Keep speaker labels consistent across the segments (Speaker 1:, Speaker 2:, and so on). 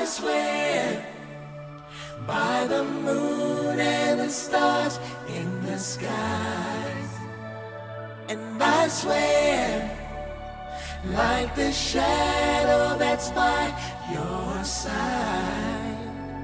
Speaker 1: I swear by the moon and the stars in the skies, and I swear like the shadow that's by your side.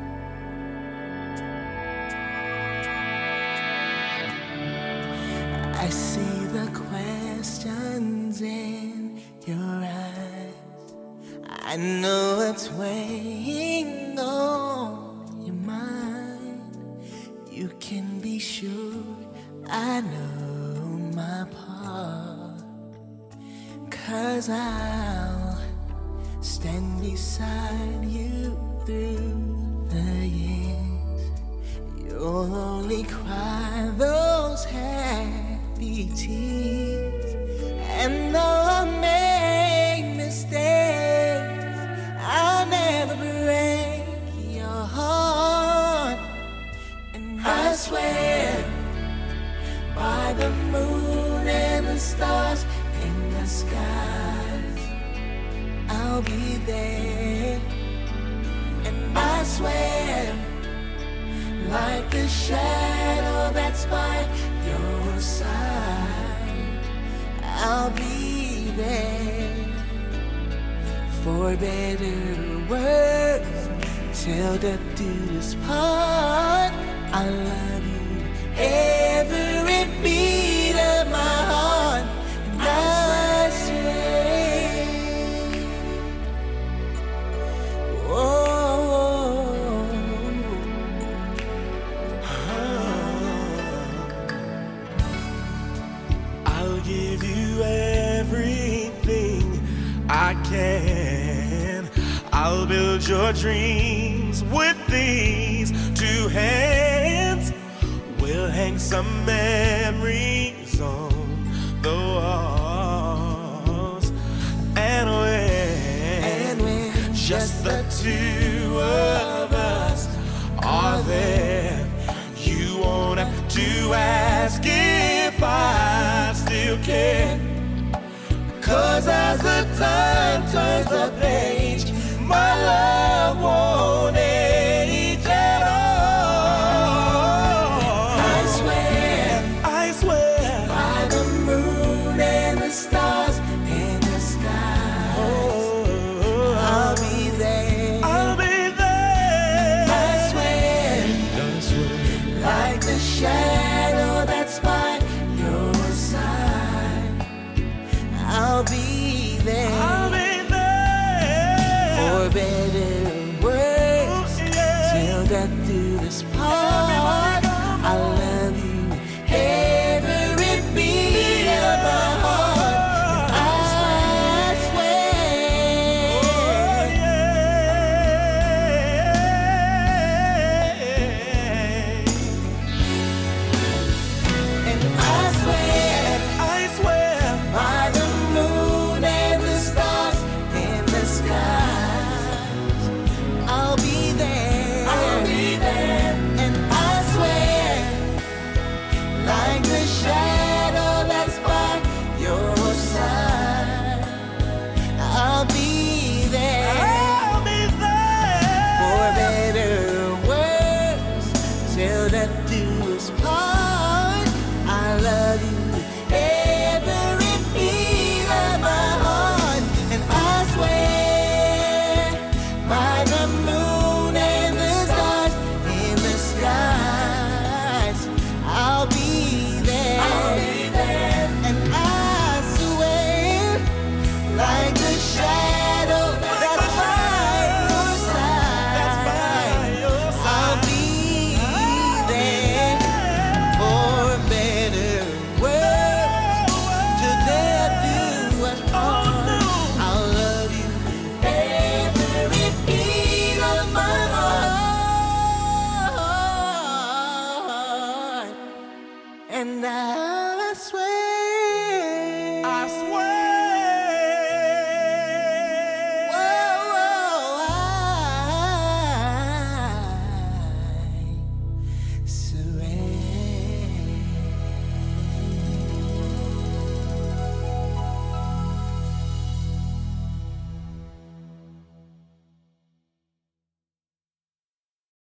Speaker 1: I see the questions in your eyes. I know it's weighing on your mind. You can be sure I know my part, 'cause I'll stand beside you through the years. You'll only cry those happy tears, and though I make mistakes, I'll never break your heart. And I swear by the moon and the stars in the skies, I'll be there. And I swear like the shadow that's by your side, I'll be there. For better or worse, till death do us part. I love you every beat of my heart. And I swear,
Speaker 2: I'll give you everything I can. I'll build your dreams with these two hands. We'll hang some memories on the walls. And when just the two of us are there, you won't have to ask if I still care. 'Cause as the time turns the page, my love won't age at all.
Speaker 1: I swear by the moon and the stars in the skies, I'll be there.
Speaker 2: I'll be there.
Speaker 1: I swear like the shadow that's by your side, I'll be there.
Speaker 2: I'll be there.
Speaker 1: For better or worse, till death do us part.